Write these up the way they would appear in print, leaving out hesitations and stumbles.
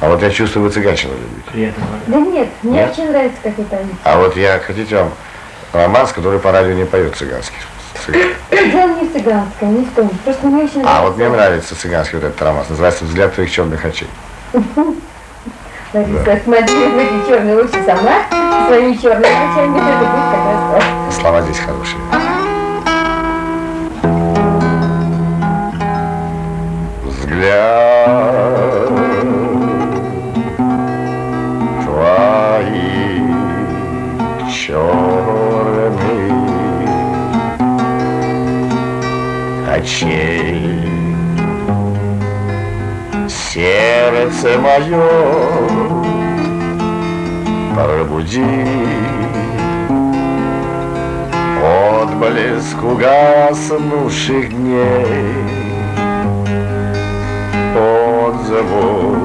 А вот я чувствую, вы цыганщину любите. Приятно. Да нет, мне Нет? очень нравится, как вы поете. А вот хотите вам романс, который по радио не поет цыганский? Дело не в цыганском, не в том. Просто мне очень нравится. А вот мне нравится цыганский вот этот романс. Называется «Взгляд твоих черных очей». Лариса, смотри, эти черные лучи сама своими черными очами, это будет как раз так. Слова здесь хорошие. Взгляд твоих черных очей, сердце мое пробуди, отблеск угаснувших дней, отзову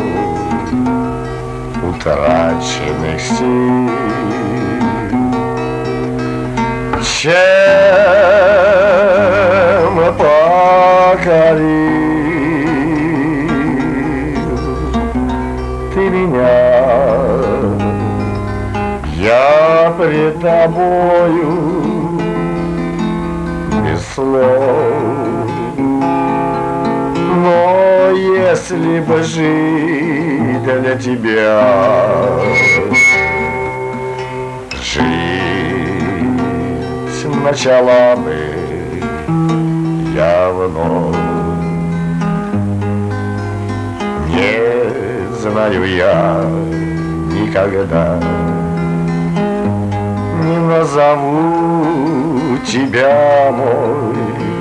утраченных сил. Чем покорил ты меня, я пред тобою без слов. Но если бы жить для тебя, жить начала бы я вновь. Не знаю я никогда, не назову тебя мой,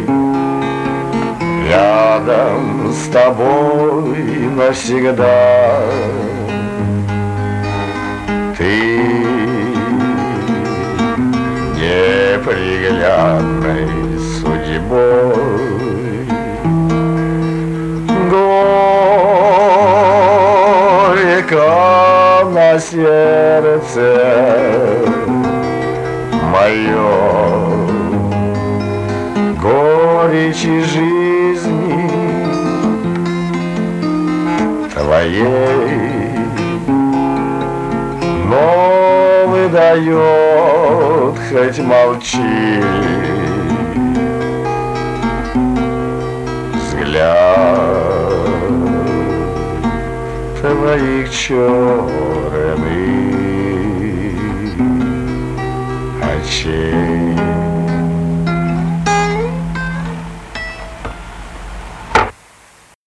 рядом с тобой навсегда. Ты неприглядной судьбой горько на сердце мое, горечи жизни твоей, но выдает, хоть молчи, взгляд твоих черных очей.